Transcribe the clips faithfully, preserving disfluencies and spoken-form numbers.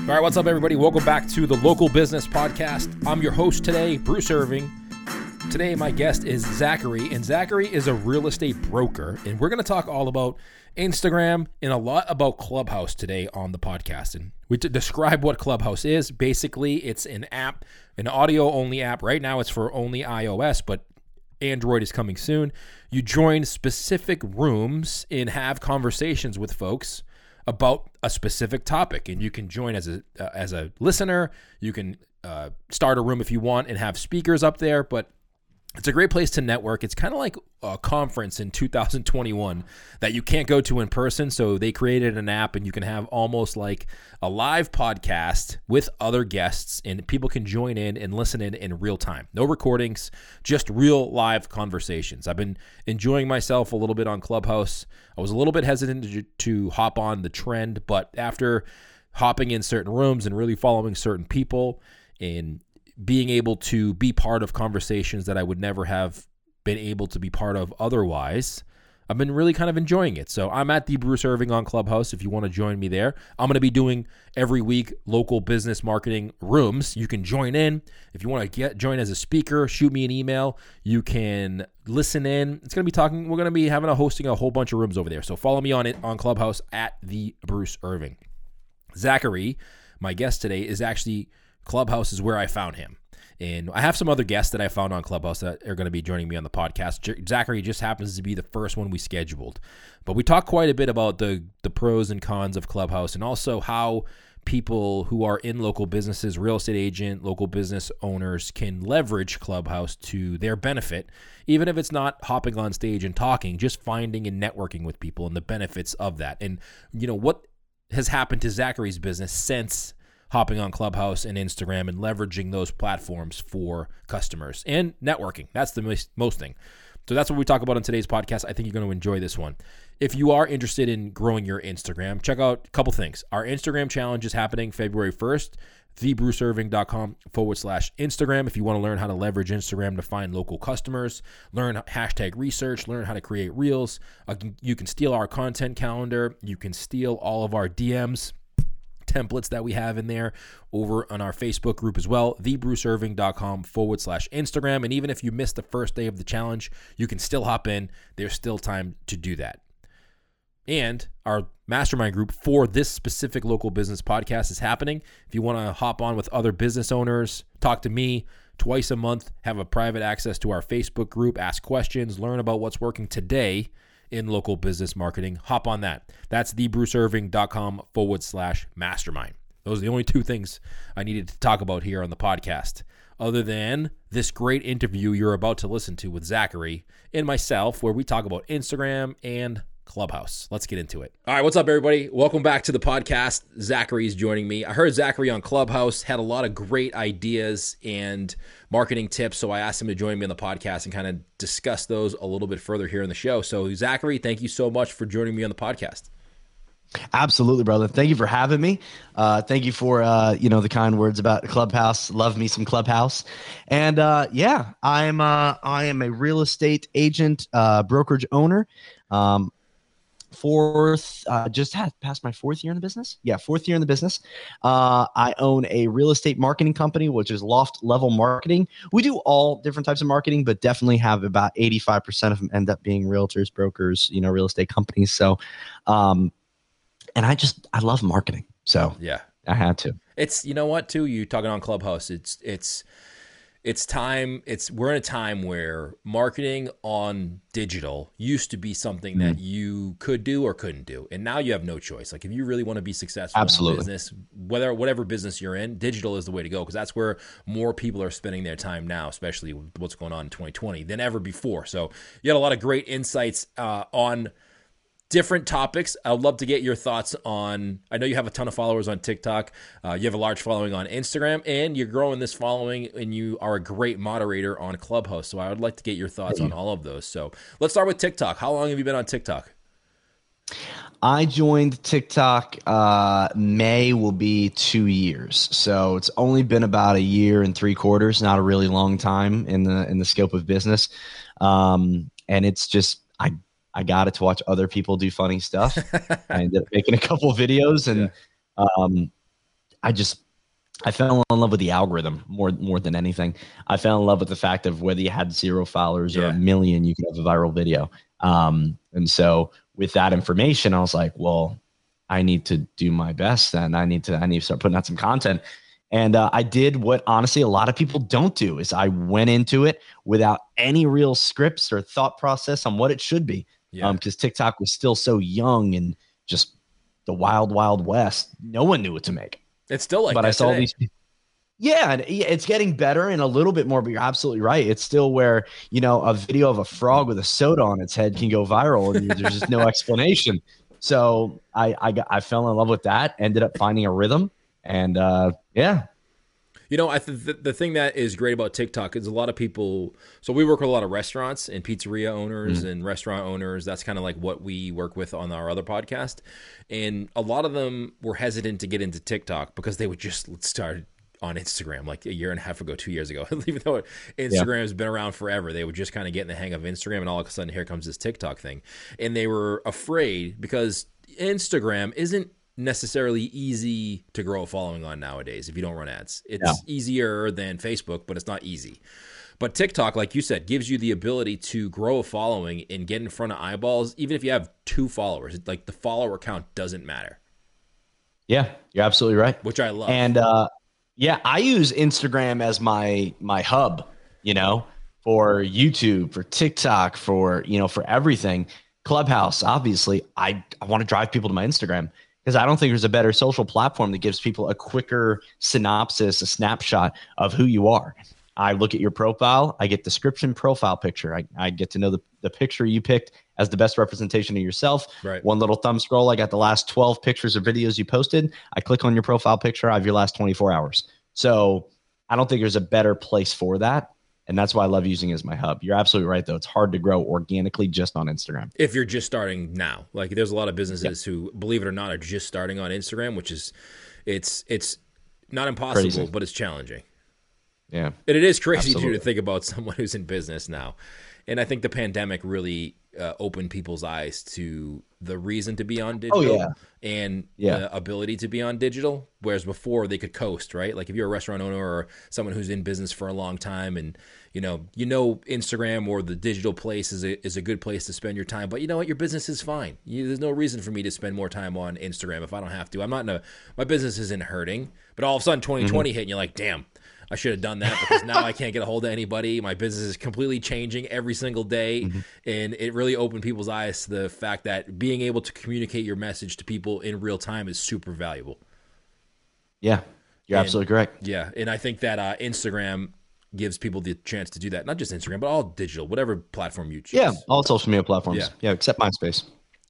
All right, what's up, everybody? Welcome back to the Local Business Podcast. I'm your host today, Bruce Irving. Today, my guest is Zachary, and Zachary is a real estate broker, and we're going to talk all about Instagram and a lot about Clubhouse today on the podcast. And we t- describe what Clubhouse is. Basically, it's an app, an audio-only app. Right now, it's for only iOS, but Android is coming soon. You join specific rooms and have conversations with folks about a specific topic, and you can join as a uh, as a listener. You can uh, start a room if you want and have speakers up there, but it's a great place to network. It's kind of like a conference in two thousand twenty-one that you can't go to in person, so they created an app, and you can have almost like a live podcast with other guests, and people can join in and listen in in real time. No recordings, just real live conversations. I've been enjoying myself a little bit on Clubhouse. I was a little bit hesitant to, to hop on the trend, but after hopping in certain rooms and really following certain people and being able to be part of conversations that I would never have been able to be part of otherwise, I've been really kind of enjoying it. So I'm at the Bruce Irving on Clubhouse if you want to join me there. I'm going to be doing every week local business marketing rooms. You can join in. If you want to get join as a speaker, shoot me an email. You can listen in. It's going to be talking. We're going to be having a hosting a whole bunch of rooms over there. So follow me on it on Clubhouse at the Bruce Irving. Zachary, my guest today, is actually Clubhouse is where I found him. And I have some other guests that I found on Clubhouse that are going to be joining me on the podcast. J- Zachary just happens to be the first one we scheduled. But we talked quite a bit about the, the pros and cons of Clubhouse, and also how people who are in local businesses, real estate agent, local business owners, can leverage Clubhouse to their benefit, even if it's not hopping on stage and talking, just finding and networking with people and the benefits of that. And, you know, what has happened to Zachary's business since hopping on Clubhouse and Instagram and leveraging those platforms for customers and networking. That's the most, most thing. So that's what we talk about on today's podcast. I think you're going to enjoy this one. If you are interested in growing your Instagram, check out a couple things. Our Instagram challenge is happening February first, thebruceirving.com forward slash Instagram. If you want to learn how to leverage Instagram to find local customers, learn hashtag research, learn how to create reels. Uh, you can steal our content calendar. You can steal all of our D Ms templates that we have in there over on our Facebook group as well, thebruceirving.com forward slash Instagram. And even if you missed the first day of the challenge, you can still hop in. There's still time to do that. And our mastermind group for this specific local business podcast is happening. If you want to hop on with other business owners, talk to me twice a month, have a private access to our Facebook group, ask questions, learn about what's working today in local business marketing, hop on that. That's thebruceirving.com forward slash mastermind. Those are the only two things I needed to talk about here on the podcast, other than this great interview you're about to listen to with Zachary and myself, where we talk about Instagram and Clubhouse. Let's get into it. All right, what's up, everybody? Welcome back to the podcast. Zachary's joining me. I heard Zachary on Clubhouse had a lot of great ideas and marketing tips, so I asked him to join me on the podcast and kind of discuss those a little bit further here in the show. So, Zachary, thank you so much for joining me on the podcast. Absolutely, brother. Thank you for having me. Uh, thank you for, uh, you know, the kind words about Clubhouse. Love me some Clubhouse. And uh, yeah, I'm uh, I am a real estate agent, uh, brokerage owner. Um, Fourth, uh, just had passed my fourth year in the business. Yeah, fourth year in the business. Uh, I own a real estate marketing company, which is Loft Level Marketing. We do all different types of marketing, but definitely have about eighty-five percent of them end up being realtors, brokers, you know, real estate companies. So, um, and I just, I love marketing. So yeah, I had to. It's, you know what, too, you talking on Clubhouse, it's, it's, It's time, it's we're in a time where marketing on digital used to be something mm-hmm. that you could do or couldn't do. And now you have no choice. Like if you really want to be successful Absolutely. in business, whether whatever business you're in, digital is the way to go, because that's where more people are spending their time now, especially with what's going on in twenty twenty than ever before. So you had a lot of great insights uh, on different topics. I'd love to get your thoughts on, I know you have a ton of followers on TikTok. Uh, you have a large following on Instagram, and you're growing this following, and you are a great moderator on Clubhouse. So I would like to get your thoughts on all of those. So let's start with TikTok. How long have you been on TikTok? I joined TikTok, uh, May will be two years. So it's only been about a year and three quarters, not a really long time in the, in the scope of business. Um, and it's just, I, I got it to watch other people do funny stuff. I ended up making a couple videos, and, yeah. um, I just, I fell in love with the algorithm more more than anything. I fell in love with the fact of whether you had zero followers or Yeah. a million, you could have a viral video. Um, and so with that information, I was like, well, I need to do my best, and I need to I need to start putting out some content. And uh, I did what honestly a lot of people don't do is I went into it without any real scripts or thought process on what it should be. Yeah. Um, because TikTok was still so young and just the wild, wild west. No one knew what to make. It's still like but that I saw today. these. Yeah, and it's getting better and a little bit more, but you're absolutely right. It's still where, you know, a video of a frog with a soda on its head can go viral and there's just no explanation. So I, I, got, I fell in love with that, ended up finding a rhythm, and uh, yeah. You know, I th- the, the thing that is great about TikTok is a lot of people. So we work with a lot of restaurants and pizzeria owners mm. and restaurant owners. That's kind of like what we work with on our other podcast. And a lot of them were hesitant to get into TikTok because they would just start on Instagram like a year and a half ago, two years ago. Even though Instagram yeah. has been around forever, they would just kind of get in the hang of Instagram, and all of a sudden here comes this TikTok thing. And they were afraid because Instagram isn't necessarily easy to grow a following on nowadays if you don't run ads. It's yeah. easier than Facebook, but it's not easy. But TikTok, like you said, gives you the ability to grow a following and get in front of eyeballs, even if you have two followers. Like the follower count doesn't matter. Yeah, you're absolutely right. Which I love. And uh, yeah, I use Instagram as my my hub, you know, for YouTube, for TikTok, for, you know, for everything. Clubhouse, obviously, I, I want to drive people to my Instagram, because I don't think there's a better social platform that gives people a quicker synopsis, a snapshot of who you are. I look at your profile, I get description, profile picture. I, I get to know the, the picture you picked as the best representation of yourself. Right. One little thumb scroll, I got the last twelve pictures or videos you posted. I click on your profile picture, I have your last twenty-four hours. So I don't think there's a better place for that. And that's why I love using it as my hub. You're absolutely right, though. It's hard to grow organically just on Instagram. If you're just starting now. Like there's a lot of businesses yeah. who, believe it or not, are just starting on Instagram, which is, it's it's not impossible, Crazy. But it's challenging. Yeah. And it is crazy Absolutely. too, to think about someone who's in business now. And I think the pandemic really uh, opened people's eyes to the reason to be on digital oh, yeah. and yeah. the ability to be on digital, whereas before they could coast, right? Like if you're a restaurant owner or someone who's in business for a long time and, you know, you know Instagram or the digital place is a, is a good place to spend your time, but you know what? Your business is fine. You, there's no reason for me to spend more time on Instagram if I don't have to. I'm not in a, my business isn't hurting, but all of a sudden twenty twenty mm-hmm. hit and you're like, damn, I should have done that because now I can't get a hold of anybody. My business is completely changing every single day. Mm-hmm. And it really opened people's eyes to the fact that being able to communicate your message to people in real time is super valuable. Yeah, you're and, absolutely correct. Yeah. And I think that uh, Instagram gives people the chance to do that. Not just Instagram, but all digital, whatever platform you choose. Yeah, all social media platforms. Yeah, yeah except MySpace.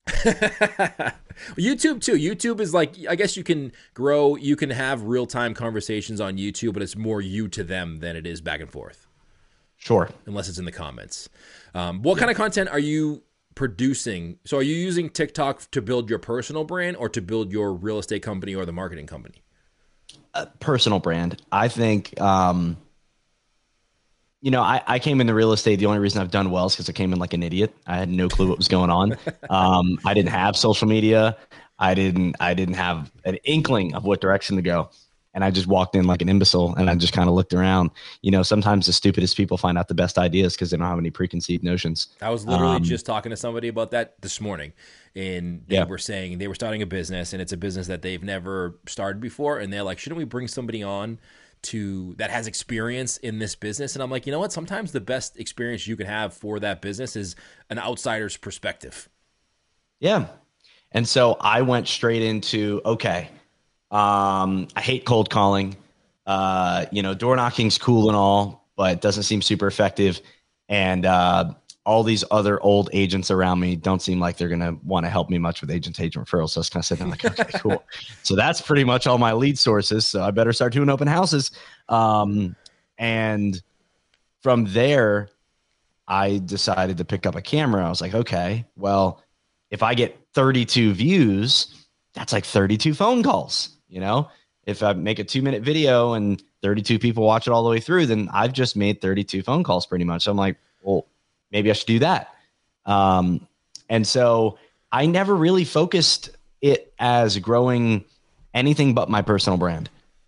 YouTube too. YouTube is like, I guess you can grow, you can have real-time conversations on YouTube, but it's more you to them than it is back and forth. Sure. Unless it's in the comments. Um, what yeah. kind of content are you producing? So are you using TikTok to build your personal brand or to build your real estate company or the marketing company? Uh, personal brand. I think, um, you know, I, I came into real estate. The only reason I've done well is because I came in like an idiot. I had no clue what was going on. Um, I didn't have social media. I didn't. I didn't have an inkling of what direction to go, and I just walked in like an imbecile. And I just kind of looked around. You know, sometimes the stupidest people find out the best ideas because they don't have any preconceived notions. I was literally um, just talking to somebody about that this morning, and they yeah. were saying they were starting a business, and it's a business that they've never started before, and they're like, "Shouldn't we bring somebody on to that has experience in this business?" And I'm like, you know what? Sometimes the best experience you can have for that business is an outsider's perspective. Yeah. And so I went straight into, okay, um, I hate cold calling. Uh, you know, door knocking's cool and all, but it doesn't seem super effective. And uh, all these other old agents around me don't seem like they're going to want to help me much with agent-agent referrals. So I was kind of sitting there like, okay, cool. So that's pretty much all my lead sources. So I better start doing open houses. Um, and from there, I decided to pick up a camera. I was like, okay, well, if I get thirty-two views, that's like thirty-two phone calls. You know, if I make a two minute video and thirty-two people watch it all the way through, then I've just made thirty-two phone calls pretty much. So I'm like, well, maybe I should do that. Um, and so I never really focused it as growing anything but my personal brand.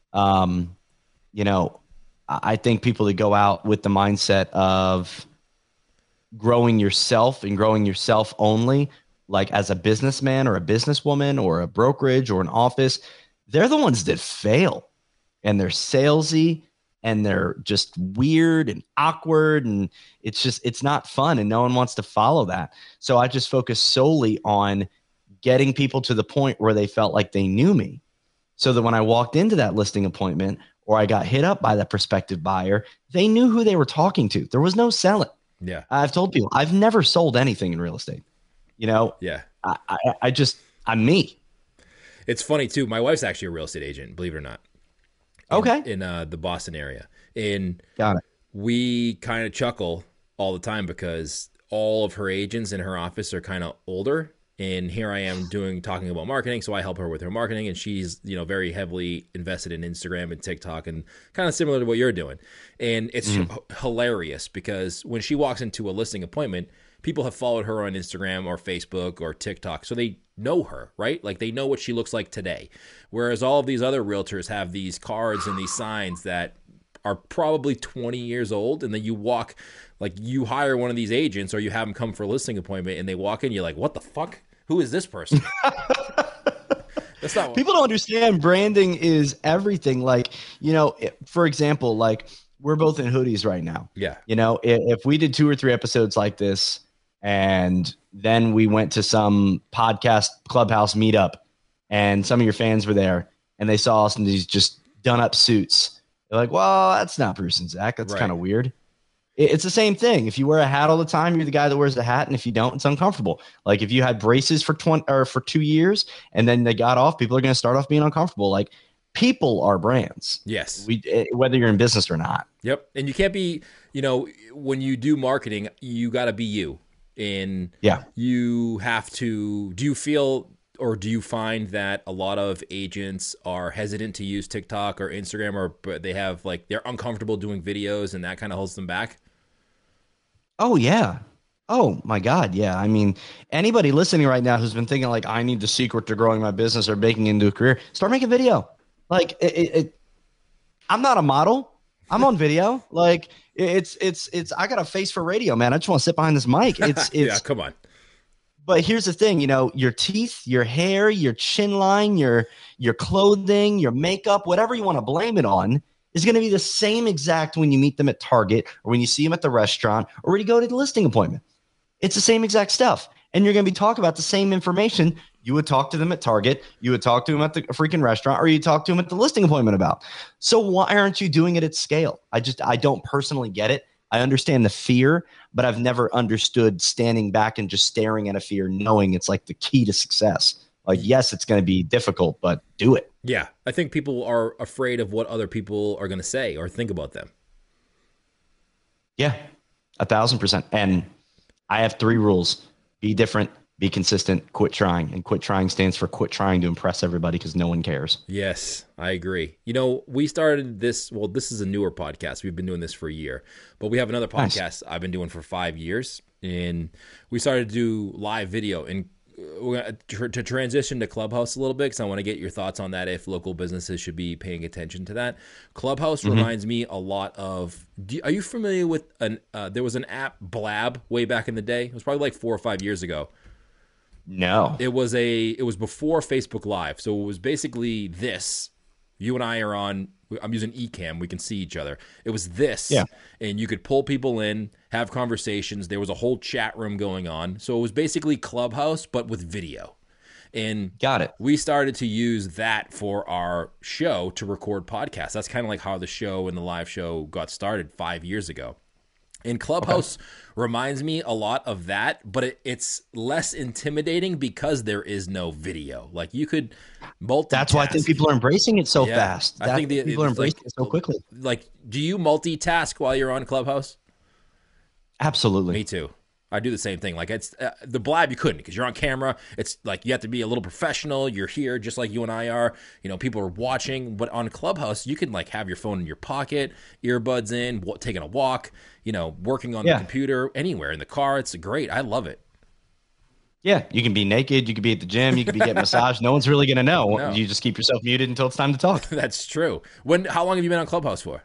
Um, you know, I I think people that go out with the mindset of growing yourself and growing yourself only, like as a businessman or a businesswoman or a brokerage or an office, they're the ones that fail, and they're salesy and they're just weird and awkward, and it's just it's not fun, and no one wants to follow that. So I just focus solely on getting people to the point where they felt like they knew me, so that when I walked into that listing appointment or I got hit up by that prospective buyer, they knew who they were talking to. There was no selling. Yeah. I've told people I've never sold anything in real estate. You know, Yeah. I, I, I just, I'm me. It's funny too. My wife's actually a real estate agent, believe it or not. In, Okay. In uh, the Boston area. And Got it. we kind of chuckle all the time because all of her agents in her office are kind of older. And here I am doing talking about marketing, so I help her with her marketing, and she's, you know, very heavily invested in Instagram and TikTok, and kind of similar to what you're doing. And it's mm. h- hilarious because when she walks into a listing appointment, people have followed her on Instagram or Facebook or TikTok, so they know her, right? Like they know what she looks like today. Whereas all of these other realtors have these cards and these signs that are probably twenty years old, and then you walk, like you hire one of these agents or you have them come for a listing appointment, and they walk in, you're like, what the fuck? Who is this person? That's not what- People don't understand branding is everything. Like, you know, for example, like we're both in hoodies right now. Yeah. You know, if, if we did two or three episodes like this and then we went to some podcast clubhouse meetup and some of your fans were there and they saw us in these just done up suits, they're like, well, that's not Bruce and Zach. That's Right. kind of weird. It's the same thing. If you wear a hat all the time, you're the guy that wears the hat. And if you don't, it's uncomfortable. Like if you had braces for twenty or for two years and then they got off, people are going to start off being uncomfortable. Like people are brands. Yes. We, whether you're in business or not. Yep. And you can't be, you know, when you do marketing, you got to be you. And yeah, you have to, do you feel or do you find that a lot of agents are hesitant to use TikTok or Instagram, or but they have like, they're uncomfortable doing videos and that kind of holds them back? Oh, yeah. Oh, my God. Yeah. I mean, anybody listening right now who's been thinking like, I need the secret to growing my business or making it into a career, start making video. Like it, it, it I'm not a model. I'm on video. Like it's, it's, it's, I got a face for radio, man. I just want to sit behind this mic. It's, it's, yeah, come on. But here's the thing, you know, your teeth, your hair, your chin line, your, your clothing, your makeup, whatever you want to blame it on, is going to be the same exact when you meet them at Target or when you see them at the restaurant or when you go to the listing appointment. It's the same exact stuff. And you're going to be talking about the same information you would talk to them at Target, you would talk to them at the freaking restaurant, or you talk to them at the listing appointment about. So why aren't you doing it at scale? I just, I don't personally get it. I understand the fear, but I've never understood standing back and just staring at a fear, knowing it's like the key to success. Like, yes, it's going to be difficult, but do it. Yeah. I think people are afraid of what other people are going to say or think about them. Yeah, a thousand percent. And I have three rules: be different, be consistent, quit trying. And quit trying stands for quit trying to impress everybody because no one cares. Yes, I agree. You know, we started this, well, this is a newer podcast. We've been doing this for a year, but we have another podcast nice. I've been doing for five years. And we started to do live video, and to transition to Clubhouse a little bit, because I want to get your thoughts on that, if local businesses should be paying attention to that. Clubhouse mm-hmm. reminds me a lot of, do, are you familiar with, an? Uh, there was an app, Blab, way back in the day. It was probably like four or five years ago. No. It was a. It was before Facebook Live, so it was basically this. You and I are on, I'm using Ecamm, we can see each other. It was this, yeah. And you could pull people in, have conversations. There was a whole chat room going on. So it was basically Clubhouse, but with video. And got it. We started to use that for our show to record podcasts. That's kind of like how the show and the live show got started five years ago. And Clubhouse okay. reminds me a lot of that, but it, it's less intimidating because there is no video. Like you could multitask. That's why I think people are embracing it so yeah, fast. I think the, people are embracing like, it so quickly. Like, do you multitask while you're on Clubhouse? Absolutely. Me too. I do the same thing. Like it's uh, the Blab, you couldn't because you're on camera. It's like you have to be a little professional. You're here just like you and I are. You know, people are watching. But on Clubhouse, you can like have your phone in your pocket, earbuds in, w- taking a walk. You know, working on yeah. the computer, anywhere in the car. It's great. I love it. Yeah, you can be naked. You could be at the gym. You could be getting massage. No one's really going to know. No. You just keep yourself muted until it's time to talk. That's true. When? How long have you been on Clubhouse for?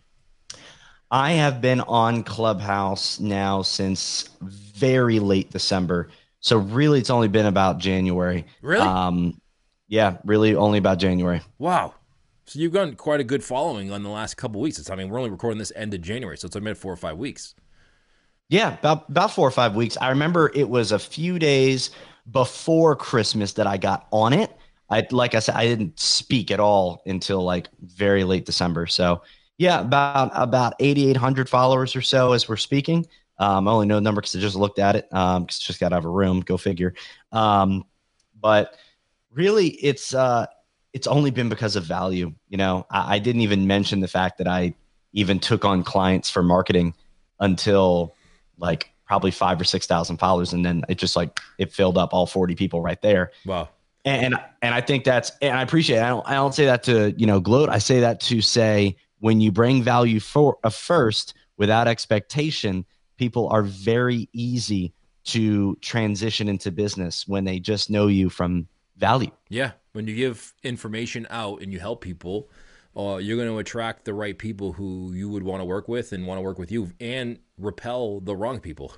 I have been on Clubhouse now since very late December. So really, it's only been about January. Really? Um, yeah, really only about January. Wow. So you've gotten quite a good following on the last couple weeks. It's, I mean, we're only recording this end of January, so it's been four or five weeks. Yeah, about about four or five weeks. I remember it was a few days before Christmas that I got on it. I like I said, I didn't speak at all until like very late December. So yeah, about about eighty-eight hundred followers or so as we're speaking. Um, I only know the number because I just looked at it. Um, because just got out of a room. Go figure. Um, but really, it's uh, it's only been because of value. You know, I, I didn't even mention the fact that I even took on clients for marketing until like probably five or six thousand followers, and then it just like it filled up all forty people right there. Wow. And and I think that's, and I appreciate it. I don't I don't say that to, you know, gloat. I say that to say when you bring value for uh, first without expectation, people are very easy to transition into business when they just know you from value. Yeah, when you give information out and you help people, uh, you're going to attract the right people who you would want to work with and want to work with you, and repel the wrong people.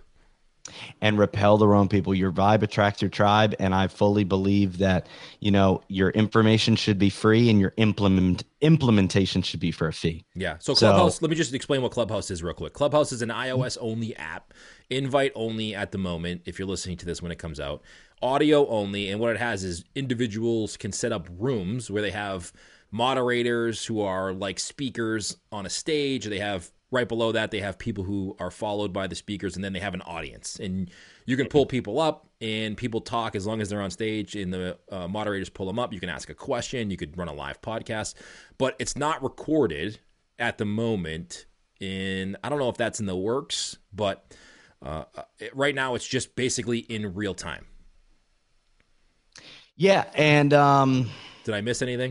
And repel the wrong people. Your vibe attracts your tribe, and I fully believe that, you know, your information should be free and your implement implementation should be for a fee. Yeah. So Clubhouse, So- let me just explain what Clubhouse is real quick. Clubhouse is an iOS only app, invite only at the moment if you're listening to this when it comes out, audio only, and what it has is individuals can set up rooms where they have moderators who are like speakers on a stage. They have right below that, they have people who are followed by the speakers, and then they have an audience. And you can pull people up, and people talk as long as they're on stage, and the uh, moderators pull them up. You can ask a question. You could run a live podcast. But it's not recorded at the moment. And I don't know if that's in the works, but uh, it, right now it's just basically in real time. Yeah, and um, Did I miss anything?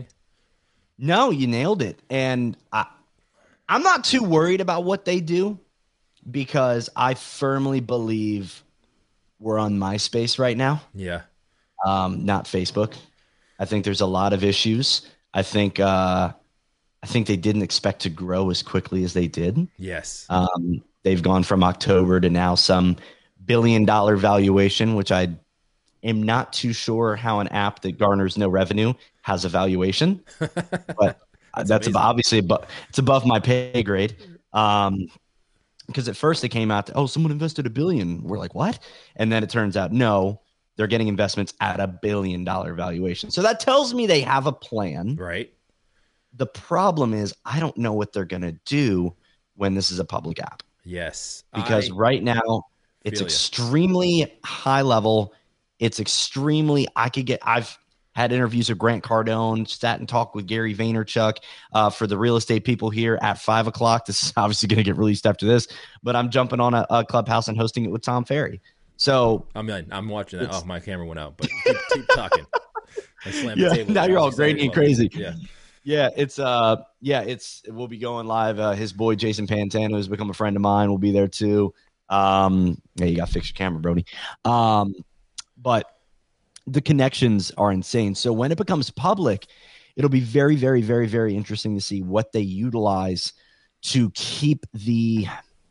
no, you nailed it. And I, I'm not too worried about what they do because I firmly believe we're on MySpace right now, Yeah. um, not Facebook. I think there's a lot of issues. I think uh, I think they didn't expect to grow as quickly as they did. Yes. Um, they've gone from October to now some billion dollar valuation, which I am not too sure how an app that garners no revenue has a valuation, but that's, that's ab- obviously, but it's above my pay grade. Um, because at first they came out, to, oh, someone invested a billion. We're like, what? And then it turns out, no, they're getting investments at a billion dollar valuation. So that tells me they have a plan. Right. The problem is I don't know what they're going to do when this is a public app. Yes. Because I right now it's feel ya. extremely high level. It's extremely, I could get, I've had interviews with Grant Cardone, sat and talked with Gary Vaynerchuk uh, for the real estate people here at five o'clock. This is obviously going to get released after this, but I'm jumping on a, a Clubhouse and hosting it with Tom Ferry. So I'm in. I'm watching that. Oh, my camera went out, but keep, keep talking. I slammed yeah, the table. now you're all Sorry, grainy and well, crazy. Yeah. Yeah, it's uh, yeah, it's we'll be going live. Uh, his boy Jason Pantano, who's become a friend of mine, will be there too. Um, yeah, you got to fix your camera, Brody. Um, but the connections are insane. So when it becomes public, it'll be very, very, very, very interesting to see what they utilize to keep the.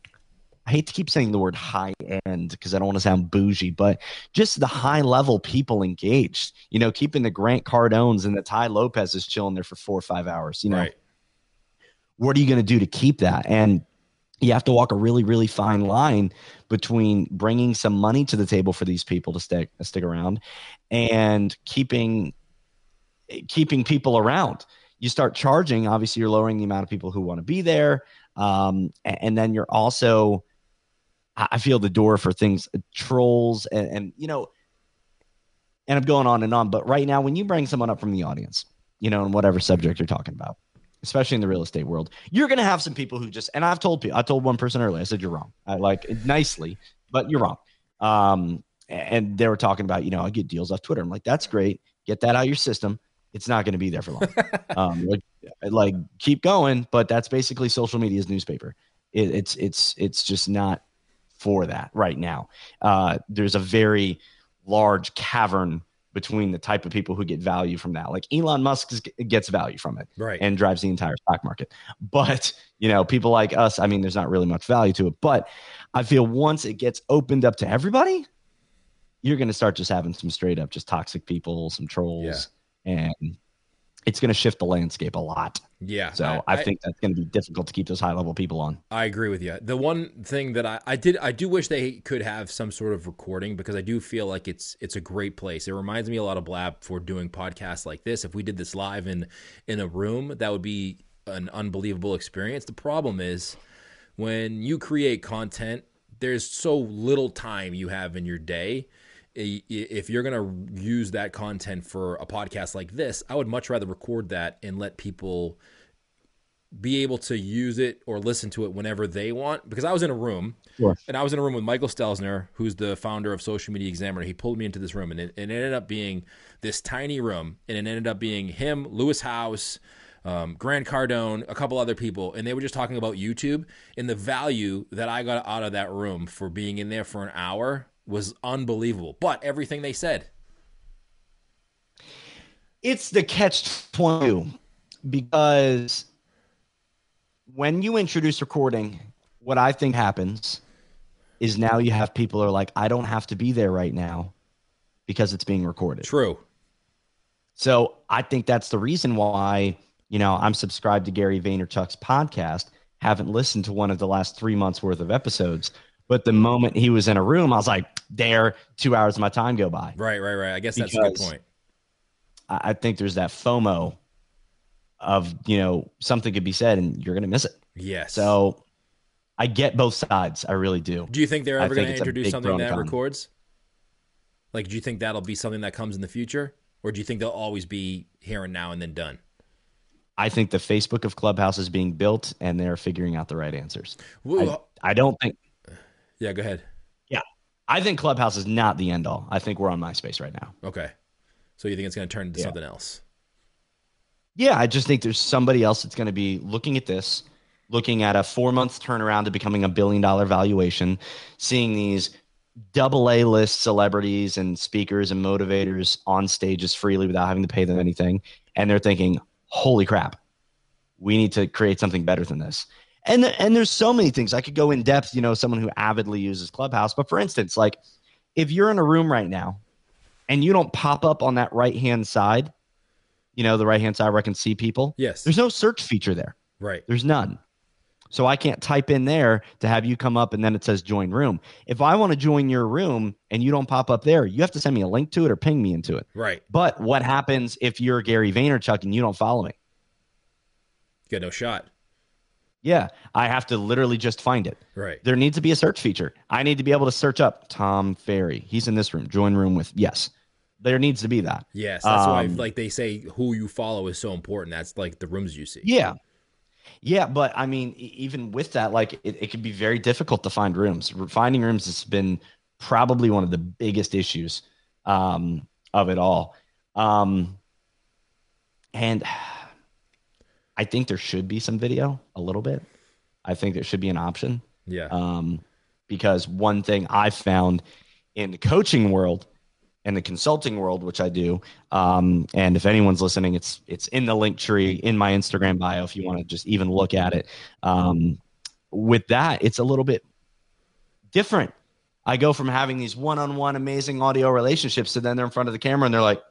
I hate to keep saying the word high end because I don't want to sound bougie, but just the high level people engaged, you know, keeping the Grant Cardones and the Ty Lopez's chilling there for four or five hours, you know, Right. what are you going to do to keep that? And you have to walk a really, really fine line between bringing some money to the table for these people to stick, stick around and keeping, keeping people around. You start charging, obviously you're lowering the amount of people who want to be there. Um, and, and then you're also, I feel the door for things, trolls, and, and, you know, and I'm going on and on. But right now, when you bring someone up from the audience, you know, in whatever subject you're talking about, especially in the real estate world, you're going to have some people who just, and I've told people, I told one person earlier, I said, you're wrong. I like nicely, but you're wrong. Um, and they were talking about, you know, I get deals off Twitter. I'm like, that's great. Get that out of your system. It's not going to be there for long. um, like, like keep going. But that's basically social media's newspaper. It, it's, it's, it's just not for that right now. Uh, there's a very large cavern between the type of people who get value from that. Like Elon Musk is, gets value from it, right, and drives the entire stock market. But, you know, people like us, I mean, there's not really much value to it. But I feel once it gets opened up to everybody, you're going to start just having some straight up just toxic people, some trolls, yeah. and it's going to shift the landscape a lot. Yeah. So I, I think that's going to be difficult to keep those high level people on. I agree with you. The one thing that I, I did, I do wish they could have some sort of recording, because I do feel like it's, it's a great place. It reminds me a lot of Blab for doing podcasts like this. If we did this live in, in a room, that would be an unbelievable experience. The problem is when you create content, there's so little time you have in your day. If you're going to use that content for a podcast like this, I would much rather record that and let people be able to use it or listen to it whenever they want. Because I was in a room, sure. and I was in a room with Michael Stelzner, who's the founder of Social Media Examiner. He pulled me into this room, and it, it ended up being this tiny room, and it ended up being him, Lewis House, um, Grant Cardone, a couple other people, and they were just talking about YouTube. And the value that I got out of that room for being in there for an hour was unbelievable. But everything they said, it's the catch twenty-two, because when you introduce recording, what I think happens is now you have people are like, I don't have to be there right now because it's being recorded. True. So I think that's the reason why, you know, I'm subscribed to Gary Vaynerchuk's podcast, haven't listened to one of the last three months worth of episodes. But the moment he was in a room, I was like, there, two hours of my time go by. Right, right, right. I guess that's because a good point. I think there's that FOMO of, you know, something could be said and you're going to miss it. Yes. So I get both sides. I really do. Do you think they're ever going to introduce something that records? Like, do you think that'll be something that comes in the future? Or do you think they'll always be here and now and then done? I think the Facebook of Clubhouse is being built and they're figuring out the right answers. Well, I, I don't think... Yeah, go ahead. Yeah. I think Clubhouse is not the end all. I think we're on MySpace right now. Okay. So you think it's going to turn into yeah. something else? Yeah, I just think there's somebody else that's going to be looking at this, looking at a four-month turnaround to becoming a billion-dollar valuation, seeing these double A-list celebrities and speakers and motivators on stages freely without having to pay them anything. And they're thinking, holy crap, we need to create something better than this. And, and there's so many things. I could go in depth, you know, someone who avidly uses Clubhouse. But for instance, like if you're in a room right now and you don't pop up on that right-hand side, you know, the right-hand side where I can see people. Yes. There's no search feature there. Right. There's none. So I can't type in there to have you come up and then it says join room. If I want to join your room and you don't pop up there, you have to send me a link to it or ping me into it. Right. But what happens if you're Gary Vaynerchuk and you don't follow me? You got no shot. Yeah, I have to literally just find it. Right. There needs to be a search feature. I need to be able to search up Tom Ferry. He's in this room. Join room with, yes. There needs to be that. Yes, that's um, why, like they say, who you follow is so important. That's like the rooms you see. Yeah. Yeah, but I mean, even with that, like it, it can be very difficult to find rooms. Finding rooms has been probably one of the biggest issues um, of it all. Um, and I think there should be some video a little bit. I think there should be an option. Yeah. Um, because one thing I've found in the coaching world and the consulting world, which I do, um, and if anyone's listening, it's it's in the link tree in my Instagram bio if you want to just even look at it. Um, with that, it's a little bit different. I go from having these one-on-one amazing audio relationships to then they're in front of the camera and they're like,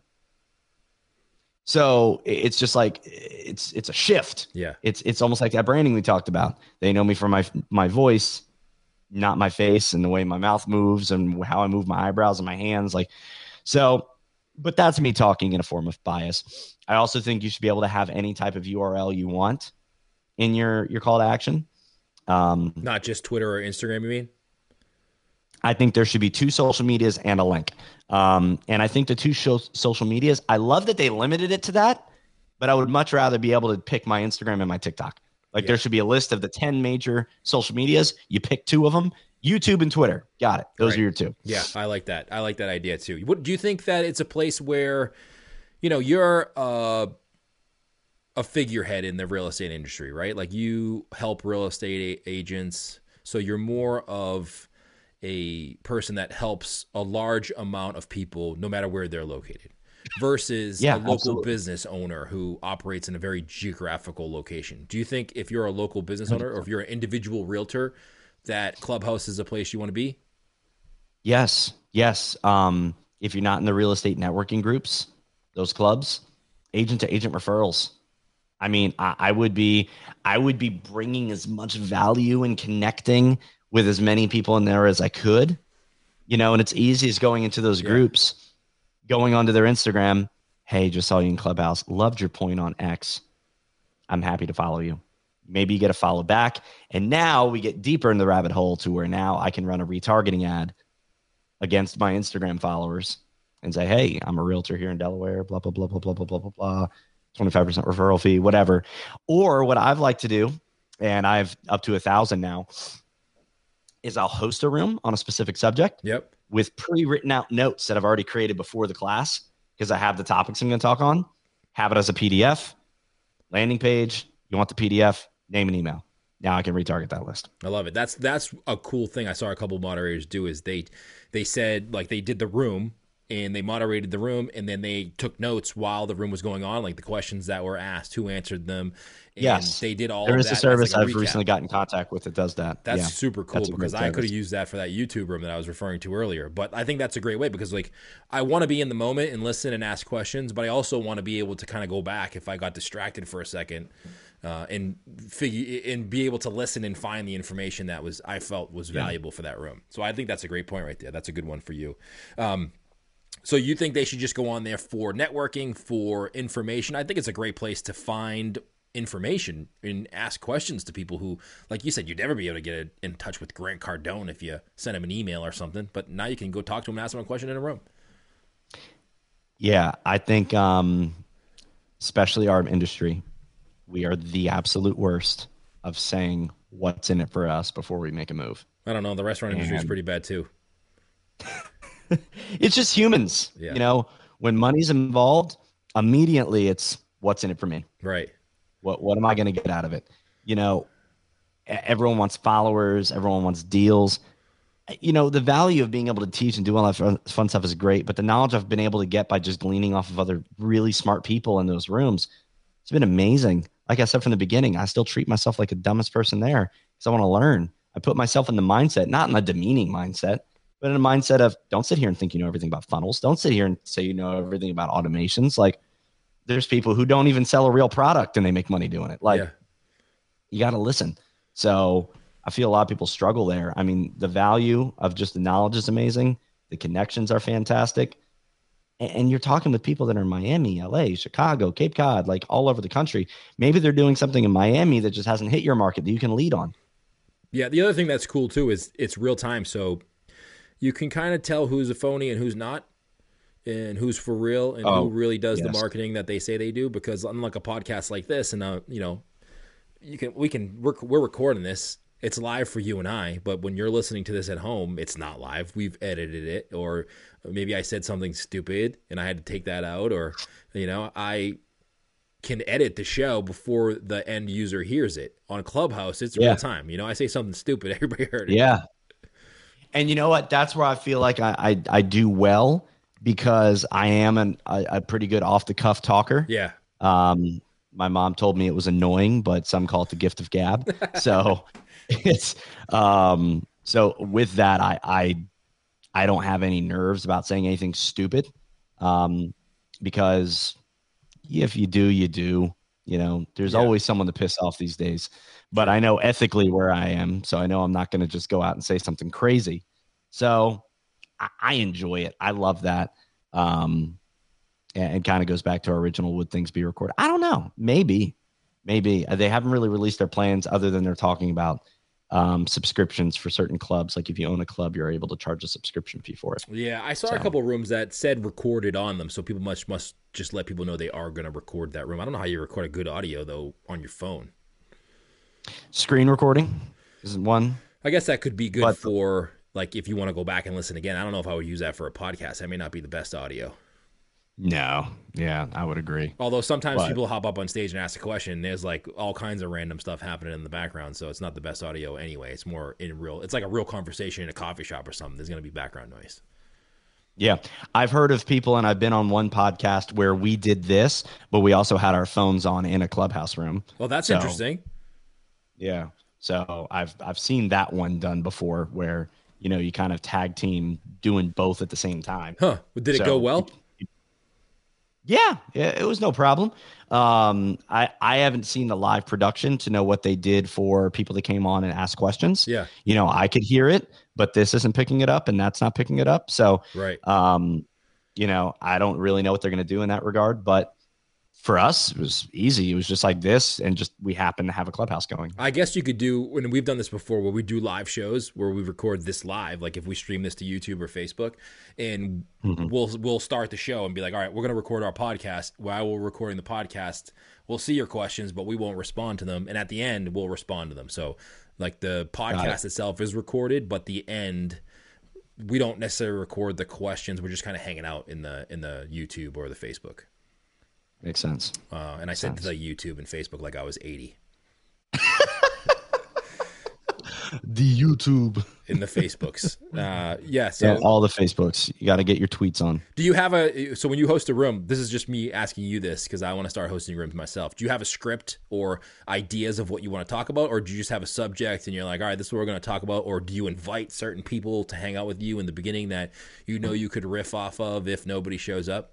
so it's just like it's it's a shift. Yeah. It's it's almost like that branding we talked about. They know me for my my voice, not my face and the way my mouth moves and how I move my eyebrows and my hands. Like, so, but that's me talking in a form of bias. I also think you should be able to have any type of U R L you want in your your call to action. Um, not just Twitter or Instagram, you mean? I think there should be two social medias and a link. Um, and I think the two show, social medias, I love that they limited it to that, but I would much rather be able to pick my Instagram and my TikTok. Like yeah. There should be a list of the ten major social medias. You pick two of them, YouTube and Twitter. Got it. Those right. are your two. Yeah, I like that. I like that idea too. What, do you think that it's a place where, you know, you're uh, a figurehead in the real estate industry, right? Like you help real estate a- agents. So you're more of a person that helps a large amount of people, no matter where they're located, versus Yeah, a local absolutely. business owner who operates in a very geographical location? Do you think if you're a local business owner or if you're an individual realtor, that Clubhouse is a place you want to be? Yes, yes. Um, if you're not in the real estate networking groups, those clubs, agent to agent referrals. I mean, I, I would be, I would be bringing as much value and connecting with as many people in there as I could, you know. And it's easy as going into those Yeah. groups, going onto their Instagram. Hey, just saw you in Clubhouse. Loved your point on X. I'm happy to follow you. Maybe you get a follow back, and now we get deeper in the rabbit hole to where now I can run a retargeting ad against my Instagram followers and say, hey, I'm a realtor here in Delaware, blah, blah, blah, blah, blah, blah, blah, blah, blah, twenty-five percent referral fee, whatever. Or what I've liked to do, and I've up to a thousand now, is I'll host a room on a specific subject Yep. with pre-written out notes that I've already created before the class because I have the topics I'm going to talk on, have it as a P D F, landing page. You want the P D F, name and email. Now I can retarget that list. I love it. That's that's a cool thing I saw a couple of moderators do is they they said like they did the room and they moderated the room and then they took notes while the room was going on, like the questions that were asked, who answered them. And yes, they did all there of is that a service like a I've recap. recently got in contact with that does that. That's yeah. super cool That's because I could have used that for that YouTube room that I was referring to earlier. But I think that's a great way because like I want to be in the moment and listen and ask questions, but I also want to be able to kind of go back if I got distracted for a second uh, and figure and be able to listen and find the information that was I felt was valuable yeah. for that room. So I think that's a great point right there. That's a good one for you. Um, so you think they should just go on there for networking, for information? I think it's a great place to find information and ask questions to people who, like you said, you'd never be able to get in touch with Grant Cardone if you sent him an email or something. But now you can go talk to him and ask him a question in a room. Yeah, I think um, especially our industry, we are the absolute worst of saying what's in it for us before we make a move. I don't know. The restaurant and industry is pretty bad too. It's just humans. Yeah. You know, when money's involved, immediately it's what's in it for me. Right. What what am I going to get out of it? You know, everyone wants followers. Everyone wants deals. You know, the value of being able to teach and do all that fun stuff is great, but the knowledge I've been able to get by just gleaning off of other really smart people in those rooms, it's been amazing. Like I said from the beginning, I still treat myself like the dumbest person there because I want to learn. I put myself in the mindset, not in a demeaning mindset, but in a mindset of don't sit here and think you know everything about funnels. Don't sit here and say you know everything about automations. Like there's people who don't even sell a real product and they make money doing it. Like yeah. you got to listen. So I feel a lot of people struggle there. I mean, the value of just the knowledge is amazing. The connections are fantastic. And, and you're talking with people that are in Miami, L A, Chicago, Cape Cod, like all over the country. Maybe they're doing something in Miami that just hasn't hit your market that you can lead on. Yeah. The other thing that's cool too is it's real time. So you can kind of tell who's a phony and who's not, and who's for real and oh, who really does yes. the marketing that they say they do. Because unlike a podcast like this, and uh, you know, you can we can we're, we're recording this. It's live for you and I, but when you're listening to this at home, it's not live. We've edited it, or maybe I said something stupid and I had to take that out, or you know, I can edit the show before the end user hears it. On Clubhouse, it's yeah. real time. You know, I say something stupid, everybody heard it. Yeah. And you know what? That's where I feel like I I, I do well because I am an, a, a pretty good off the cuff talker. Yeah. Um, my mom told me it was annoying, but some call it the gift of gab. So it's um, so with that, I I I don't have any nerves about saying anything stupid, um, because if you do, you do. You know, there's yeah. always someone to piss off these days. But I know ethically where I am, so I know I'm not going to just go out and say something crazy. So I, I enjoy it. I love that. Um, and it kind of goes back to our original would things be recorded? I don't know. Maybe. Maybe. They haven't really released their plans other than they're talking about um, subscriptions for certain clubs. Like if you own a club, you're able to charge a subscription fee for it. Yeah, I saw so. a couple of rooms that said recorded on them, so people must, must just let people know they are going to record that room. I don't know how you record a good audio, though, on your phone. Screen recording is one. I guess that could be good but, for, like, if you want to go back and listen again. I don't know if I would use that for a podcast. That may not be the best audio. No. Yeah, I would agree. Although sometimes But people hop up on stage and ask a question, there's like all kinds of random stuff happening in the background, so it's not the best audio anyway. It's more in real. It's like a real conversation in a coffee shop or something. There's going to be background noise. yeah, I've heard of people, and I've been on one podcast where we did this, but we also had our phones on in a clubhouse room. Well, that's So, interesting. Yeah. So I've I've seen that one done before where, you know, you kind of tag team doing both at the same time. Huh. Did it So, go well? Yeah, yeah, it was no problem. Um, I I haven't seen the live production to know what they did for people that came on and asked questions. Yeah. You know, I could hear it, but this isn't picking it up and that's not picking it up. So, Right. um, you know, I don't really know what they're going to do in that regard, but for us, it was easy. It was just like this, and just we happen to have a clubhouse going. I guess you could do, when we've done this before, where we do live shows where we record this live, like if we stream this to YouTube or Facebook, and Mhm. we'll we'll start the show and be like, all right, we're going to record our podcast. While we're recording the podcast, we'll see your questions, but we won't respond to them. And at the end, we'll respond to them. So, like the podcast itself is recorded, but the end, we don't necessarily record the questions. We're just kind of hanging out in the in the YouTube or the Facebook. Makes sense. Uh, and I said the YouTube and Facebook like I was eighty. The YouTube. In the Facebooks. Uh, yeah. So Yeah, all the Facebooks. You got to get your tweets on. do you have a, so when you host a room, this is just me asking you this because I want to start hosting rooms myself. Do you have a script or ideas of what you want to talk about? Or do you just have a subject and you're like, all right, this is what we're going to talk about? Or do you invite certain people to hang out with you in the beginning that you know you could riff off of if nobody shows up?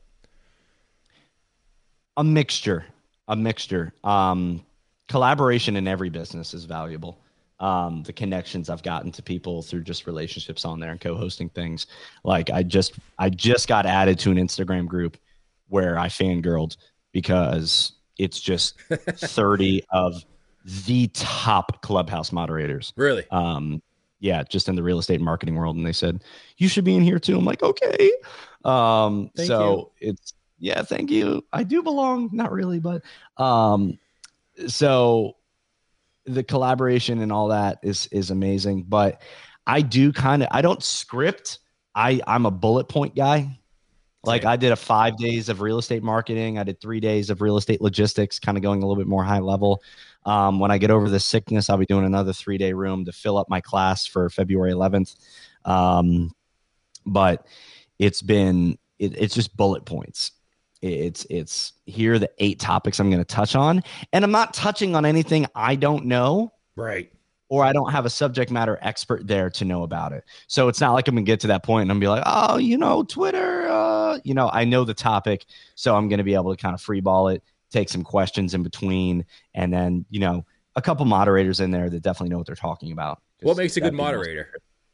A mixture, a mixture. Um, collaboration in every business is valuable. Um, the connections I've gotten to people through just relationships on there and co-hosting things. Like I just, I just got added to an Instagram group where I fangirled because it's just thirty of the top clubhouse moderators. Really? Um, yeah, just in the real estate marketing world. And they said, you should be in here too. I'm like, okay. Um, Thank so it's, yeah, thank you. I do belong. Not really, but um, so the collaboration and all that is is amazing. But I do kind of I don't script. I I'm a bullet point guy. Like Same. I did a five days of real estate marketing. I did three days of real estate logistics, kind of going a little bit more high level. Um, when I get over this sickness, I'll be doing another three day room to fill up my class for February eleventh. Um, but it's been it, it's just bullet points. It's it's here are the eight topics I'm going to touch on, and I'm not touching on anything I don't know, Right. or I don't have a subject matter expert there to know about it. So it's not like I'm going to get to that point and I'm be like, oh, you know, Twitter, uh, you know, I know the topic, so I'm going to be able to kind of freeball it, take some questions in between, and then, you know, a couple moderators in there that definitely know what they're talking about. What makes a good That'd be most- moderator?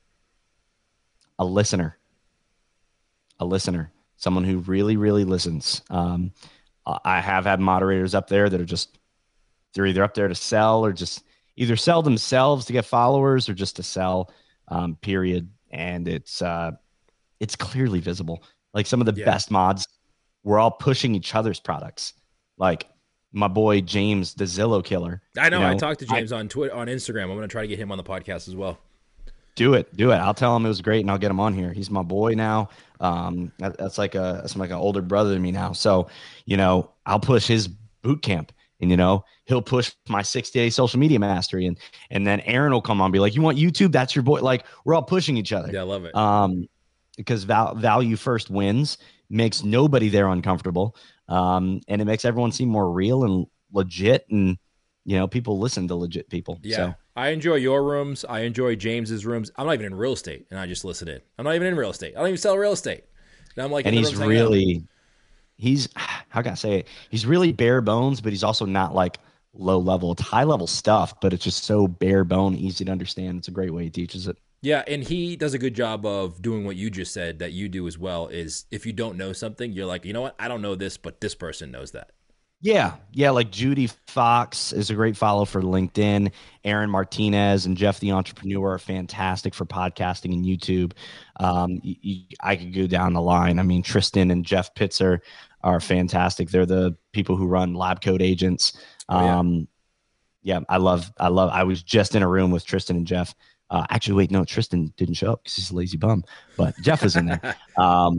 A listener. A listener. Someone who really, really listens. Um, I have had moderators up there that are just, they're either up there to sell or just either sell themselves to get followers or just to sell, um, period. And it's, uh, it's clearly visible. Like some of the Yeah. best mods, we're all pushing each other's products. Like my boy, James, the Zillow killer. I know, you I talked to James on Twitter, on Instagram. I'm going to try to get him on the podcast as well. Do it, do it. I'll tell him it was great, and I'll get him on here. He's my boy now. Um, that, that's like a that's like an older brother to me now. So, you know, I'll push his boot camp, and you know, he'll push my sixty day social media mastery, and and then Aaron will come on and be like, "You want YouTube? That's your boy." Like we're all pushing each other. Yeah, I love it. Um, because val- value first wins, makes nobody there uncomfortable, um, and it makes everyone seem more real and legit, and you know, people listen to legit people. Yeah. So. I enjoy your rooms. I enjoy James's rooms. I'm not even in real estate, and I just listen in. I'm not even in real estate. I don't even sell real estate. And I'm like, And in the he's rooms hanging out. really, he's, how can I say it? He's really bare bones, but he's also not like low level. It's high level stuff, but it's just so bare bone, easy to understand. It's a great way he teaches it. Yeah, and he does a good job of doing what you just said that you do as well. Is if you don't know something, you're like, you know what? I don't know this, but this person knows that. Yeah. Yeah. Like Judy Fox is a great follow for LinkedIn. Aaron Martinez and Jeff the Entrepreneur are fantastic for podcasting and YouTube. Um, y- y- I could go down the line. I mean, Tristan and Jeff Pitzer are fantastic. They're the people who run Lab Code Agents. Oh, yeah. Um, yeah, I love, I love, I was just in a room with Tristan and Jeff. Uh, actually, wait, no, Tristan didn't show up because he's a lazy bum, but Jeff was in there. Um,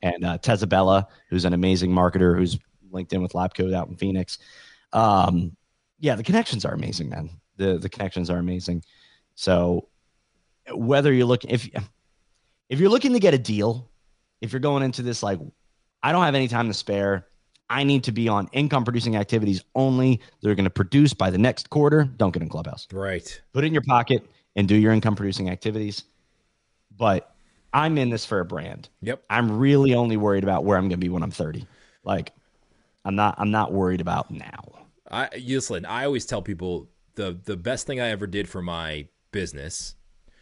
and uh, Tezabella, who's an amazing marketer who's linked in with LabCode out in Phoenix. Um, yeah, the connections are amazing, man. The the connections are amazing. So whether you're looking, if if you're looking to get a deal, if you're going into this like, I don't have any time to spare, I need to be on income producing activities only. They're going to produce by the next quarter. Don't get in Clubhouse. Right. Put it in your pocket and do your income producing activities. But I'm in this for a brand. Yep. I'm really only worried about where I'm going to be when I'm thirty. Like, I'm not. I'm not worried about now. I listen. I always tell people the the best thing I ever did for my business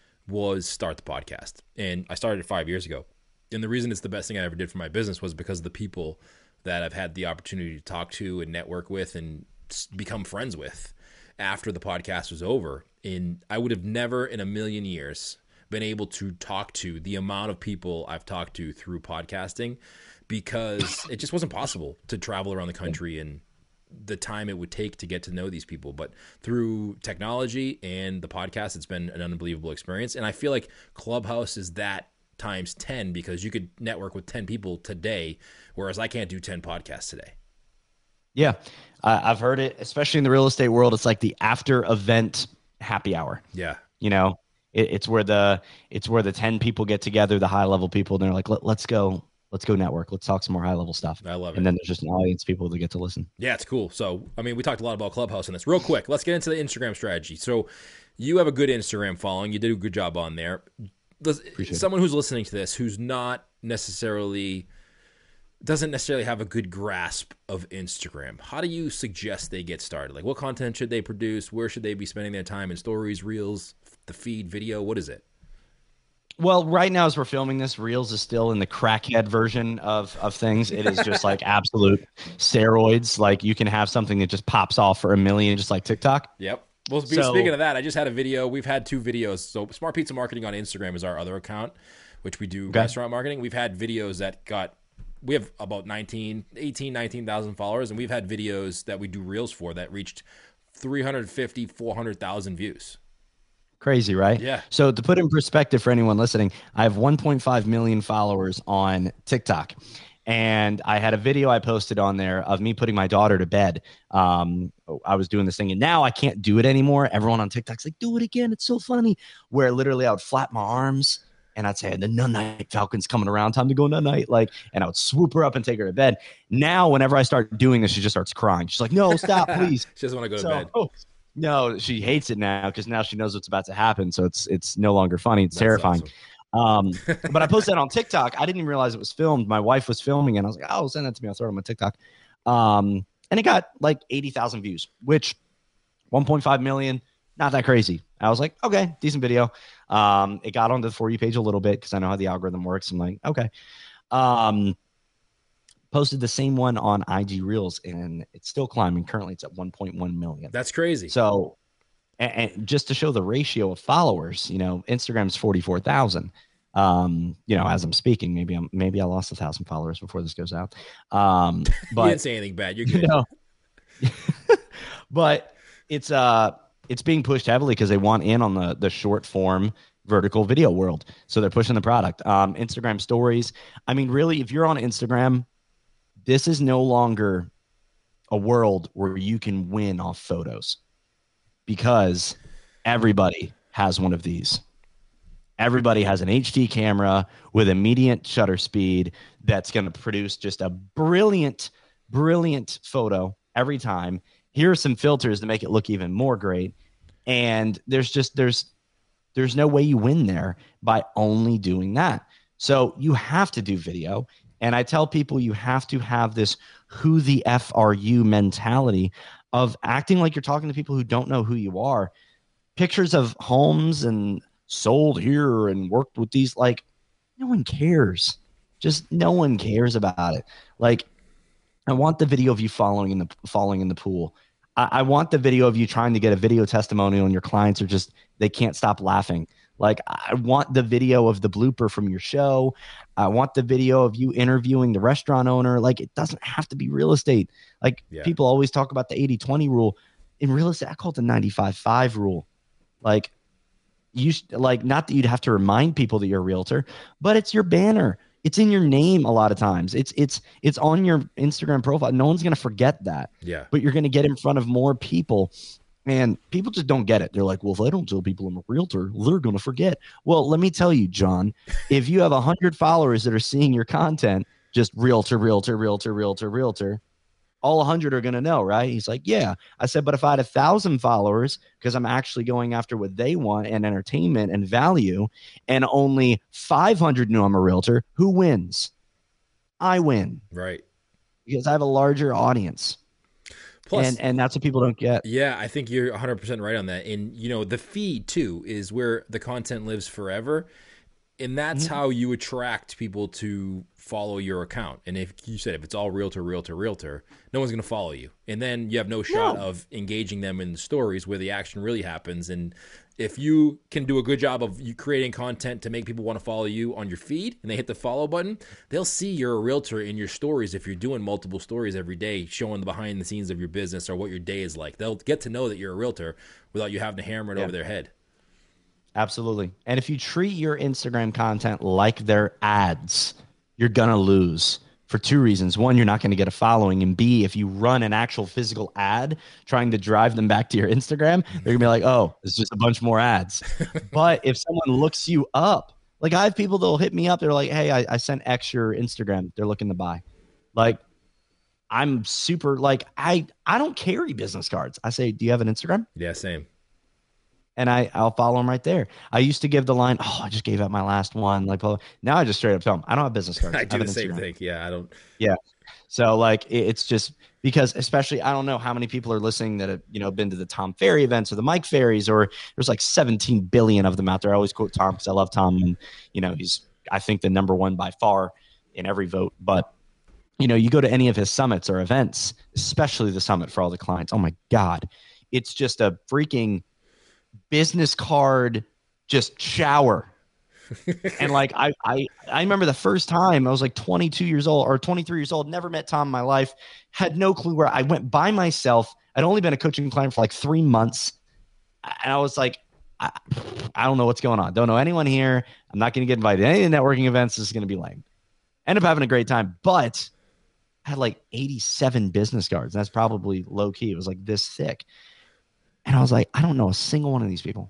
was start the podcast, and I started it five years ago. And the reason it's the best thing I ever did for my business was because of the people that I've had the opportunity to talk to and network with and become friends with after the podcast was over. And I would have never in a million years been able to talk to the amount of people I've talked to through podcasting, because it just wasn't possible to travel around the country and the time it would take to get to know these people. But through technology and the podcast, it's been an unbelievable experience. And I feel like Clubhouse is that times ten, because you could network with ten people today, whereas I can't do ten podcasts today. Yeah, uh, I've heard it, especially in the real estate world. It's like the after event happy hour. Yeah. You know, it, it's where the it's where the ten people get together, the high level people, and they're like, Let, let's go. Let's go network. Let's talk some more high level stuff. I love it. And then there's just an audience of people that get to listen. Yeah, it's cool. So, I mean, we talked a lot about Clubhouse in this. Real quick, let's get into the Instagram strategy. So you have a good Instagram following. You did a good job on there. Appreciate Someone it. who's listening to this who's not necessarily doesn't necessarily have a good grasp of Instagram, how do you suggest they get started? Like, what content should they produce? Where should they be spending their time in stories, reels, the feed, video? What is it? Well, right now as we're filming this, Reels is still in the crackhead version of of things. It is just like absolute steroids. Like, you can have something that just pops off for a million, just like TikTok. Yep. Well, So- speaking of that, I just had a video. We've had two videos. So Smart Pizza Marketing on Instagram is our other account, which we do Okay. restaurant marketing. We've had videos that got, we have about nineteen, eighteen, nineteen thousand followers, and we've had videos that we do reels for that reached three hundred fifty, four hundred thousand views. Crazy, right? Yeah. So to put in perspective for anyone listening, I have one point five million followers on TikTok. And I had a video I posted on there of me putting my daughter to bed. Um, I was doing this thing, and now I can't do it anymore. Everyone on TikTok's like, do it again. It's so funny. Where literally I would flap my arms and I'd say, the night Falcon's coming around, time to go night. Like, and I would swoop her up and take her to bed. Now, whenever I start doing this, she just starts crying. She's like, no, stop, please. She doesn't want to go to So- bed. oh, no, she hates it now because now she knows what's about to happen. So it's it's no longer funny. It's That's terrifying. awesome. Um, but I posted that on TikTok. I didn't even realize it was filmed. My wife was filming, and I was like, "Oh, send that to me. I'll throw it on my TikTok." Um, and it got like eighty thousand views, which one point five million, not that crazy. I was like, "Okay, decent video." Um, it got onto the For You page a little bit because I know how the algorithm works. I'm like, "Okay." Um, posted the same one on I G Reels, and it's still climbing. Currently, it's at one point one million. That's crazy. So, and, and just to show the ratio of followers, you know, Instagram's forty-four thousand. Um, you know, as I'm speaking, maybe I'm maybe I lost a thousand followers before this goes out. Um, you but didn't say anything bad. You're you good. know, but it's uh it's being pushed heavily because they want in on the the short form vertical video world. So they're pushing the product. Um, Instagram stories. I mean, really, if you're on Instagram, this is no longer a world where you can win off photos because everybody has one of these. Everybody has an H D camera with immediate shutter speed that's going to produce just a brilliant, brilliant photo every time. Here are some filters to make it look even more great. And there's just, there's, there's no way you win there by only doing that. So you have to do video. And I tell people you have to have this who the F are you mentality of acting like you're talking to people who don't know who you are. Pictures of homes and sold here and worked with these, like, no one cares. Just no one cares about it. Like, I want the video of you following in the falling in the pool. I, I want the video of you trying to get a video testimonial and your clients are just, they can't stop laughing. Like, I want the video of the blooper from your show. I want the video of you interviewing the restaurant owner. Like, it doesn't have to be real estate. Like, Yeah. people always talk about the eighty twenty rule. In real estate, I call it the ninety-five five rule. Like, you sh- like not that you'd have to remind people that you're a realtor, but it's your banner. It's in your name a lot of times. It's it's it's on your Instagram profile. No one's going to forget that. Yeah. But you're going to get in front of more people. And people just don't get it. They're like, well, if I don't tell people I'm a realtor, they're going to forget. Well, let me tell you, John, if you have one hundred followers that are seeing your content, just realtor, realtor, realtor, realtor, realtor, all one hundred are going to know, right? He's like, yeah. I said, but if I had one thousand followers, because I'm actually going after what they want and entertainment and value, and only five hundred knew I'm a realtor, who wins? I win. Right. Because I have a larger audience. Plus, and, and that's what people don't get. Yeah, I think you're one hundred percent right on that. And, you know, the feed, too, is where the content lives forever. And that's mm-hmm. how you attract people to follow your account. And if you said if it's all realtor, realtor, realtor, no one's going to follow you. And then you have no shot no. of engaging them in the stories where the action really happens. And if you can do a good job of you creating content to make people want to follow you on your feed and they hit the follow button, they'll see you're a realtor in your stories. If you're doing multiple stories every day, showing the behind the scenes of your business or what your day is like, they'll get to know that you're a realtor without you having to hammer it yeah. over their head. Absolutely. And if you treat your Instagram content like their ads, you're going to lose for two reasons. One, you're not going to get a following. And B, if you run an actual physical ad trying to drive them back to your Instagram, they're going to be like, oh, it's just a bunch more ads. But if someone looks you up, like I have people that will hit me up. They're like, hey, I, I sent X your Instagram. They're looking to buy. Like, I'm super like, I, I don't carry business cards. I say, do you have an Instagram? Yeah, same. And I, I'll follow them right there. I used to give the line, oh, I just gave out my last one. Like, now I just straight up tell them, I don't have business cards. I do I the Instagram. same thing. Yeah, I don't. Yeah. So, like, it, it's just because, especially, I don't know how many people are listening that have, you know, been to the Tom Ferry events or the Mike Ferries, or there's like seventeen billion of them out there. I always quote Tom because I love Tom. And, you know, he's, I think, the number one by far in every vote. But, you know, you go to any of his summits or events, especially the summit for all the clients. Oh, my God. It's just a freaking business card just shower. And like I, I I remember the first time I was like twenty-two years old or twenty-three years old, never met Tom in my life, had no clue where I went by myself. I'd only been a coaching client for like three months. And I was like, I, I don't know what's going on. Don't know anyone here. I'm not going to get invited to any networking events. This is going to be lame. End up having a great time, but I had like eighty-seven business cards. And that's probably low key. It was like this thick. And I was like, I don't know a single one of these people.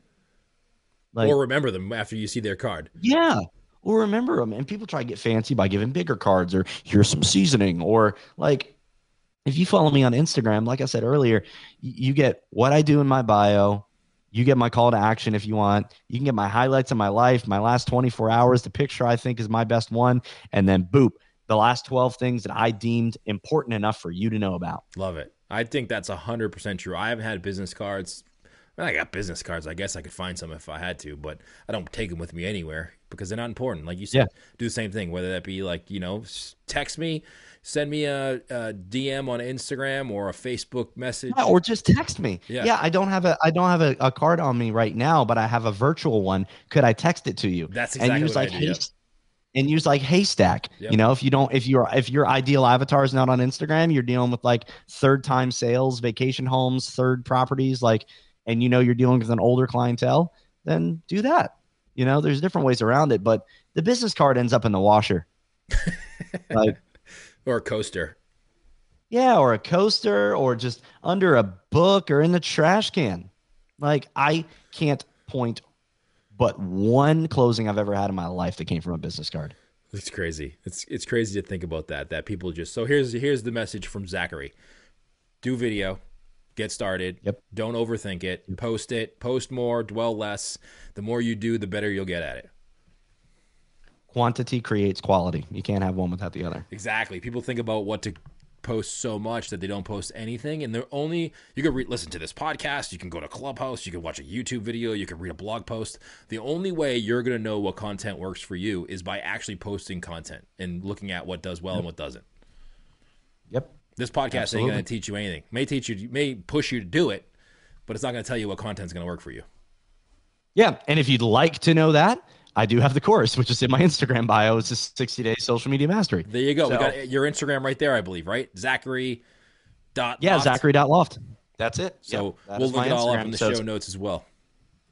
Like, or remember them after you see their card. Yeah. Or remember them. And people try to get fancy by giving bigger cards or here's some seasoning. Or like, if you follow me on Instagram, like I said earlier, you get what I do in my bio. You get my call to action if you want. You can get my highlights of my life, my last twenty-four hours, the picture I think is my best one. And then boop, the last twelve things that I deemed important enough for you to know about. Love it. I think that's one hundred percent true. I haven't had business cards. Well, I got business cards. I guess I could find some if I had to, but I don't take them with me anywhere because they're not important. Like you said, yeah. Do the same thing, whether that be like, you know, text me, send me a, a D M on Instagram or a Facebook message. Yeah, or just text me. Yeah. yeah, I don't have a I don't have a, a card on me right now, but I have a virtual one. Could I text it to you? That's exactly and use what like I do, hey, yep. And use like Haystack. Yep. You know, if you don't, if you're, if your ideal avatar is not on Instagram, you're dealing with like third time sales, vacation homes, third properties, like, and you know, you're dealing with an older clientele, then do that. You know, there's different ways around it, but the business card ends up in the washer. Like, or a coaster. Yeah. Or a coaster or just under a book or in the trash can. Like I can't point but one closing I've ever had in my life that came from a business card. It's crazy. It's it's crazy to think about that. That people just so here's here's the message from Zachary: do video, get started. Yep. Don't overthink it. Post it. Post more. Dwell less. The more you do, the better you'll get at it. Quantity creates quality. You can't have one without the other. Exactly. People think about what to post so much that they don't post anything, and they're only you can re- listen to this podcast, you can go to Clubhouse, you can watch a YouTube video, you can read a blog post. The only way you're going to know what content works for you is by actually posting content and looking at what does well yep. and what doesn't. Yep. This podcast Absolutely. ain't going to teach you anything. May teach you, may push you to do it, but it's not going to tell you what content's going to work for you. Yeah, and if you'd like to know that, I do have the course, which is in my Instagram bio. It's a sixty-day social media mastery. There you go. So, we got your Instagram right there, I believe, right? Zachary dot Yeah, loft. Zachary dot loft. That's it. So yep, that we'll look it all Instagram. up in the so show notes as well.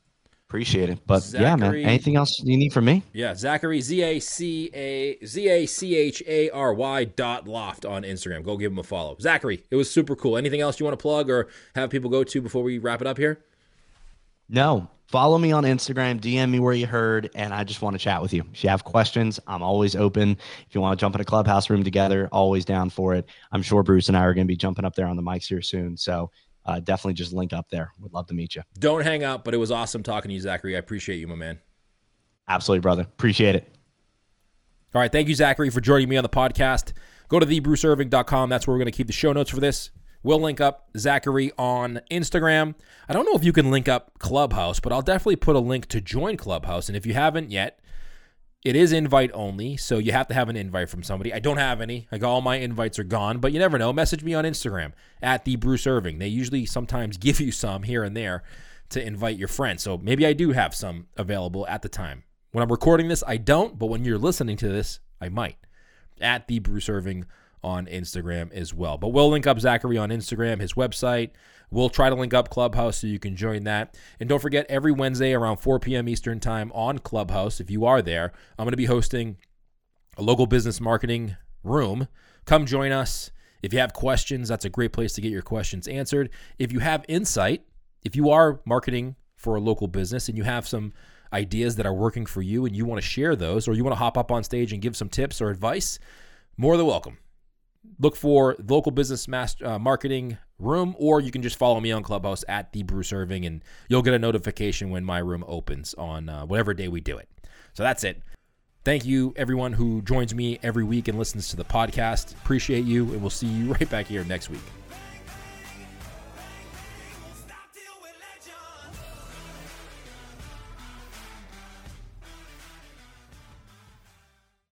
Appreciate it. But Zachary, yeah, man, anything else you need from me? Yeah, Zachary, Z A C A Z A C H A R Y dot loft on Instagram. Go give him a follow. Zachary, it was super cool. Anything else you want to plug or have people go to before we wrap it up here? No. Follow me on Instagram, D M me where you heard, and I just want to chat with you. If you have questions, I'm always open. If you want to jump in a clubhouse room together, always down for it. I'm sure Bruce and I are going to be jumping up there on the mics here soon. So Uh, definitely just link up there. Would love to meet you. Don't hang up, but it was awesome talking to you, Zachary. I appreciate you, my man. Absolutely, brother. Appreciate it. All right. Thank you, Zachary, for joining me on the podcast. Go to the bruce irving dot com. That's where we're going to keep the show notes for this. We'll link up Zachary on Instagram. I don't know if you can link up Clubhouse, but I'll definitely put a link to join Clubhouse. And if you haven't yet, it is invite only, so you have to have an invite from somebody. I don't have any. Like, all my invites are gone, but you never know. Message me on Instagram at the Bruce Irving. They usually sometimes give you some here and there to invite your friends. So maybe I do have some available at the time. When I'm recording this, I don't, but when you're listening to this, I might. At the Bruce Irving on Instagram as well. But we'll link up Zachary on Instagram, his website. We'll try to link up Clubhouse so you can join that. And don't forget, every Wednesday around four p.m. Eastern time on Clubhouse, if you are there, I'm going to be hosting a local business marketing room. Come join us. If you have questions, that's a great place to get your questions answered. If you have insight, if you are marketing for a local business and you have some ideas that are working for you and you want to share those, or you want to hop up on stage and give some tips or advice, more than welcome. Look for local business master, uh, marketing room, or you can just follow me on Clubhouse at the Bruce Irving, and you'll get a notification when my room opens on uh, whatever day we do it. So that's it. Thank you, everyone who joins me every week and listens to the podcast. Appreciate you, and we'll see you right back here next week.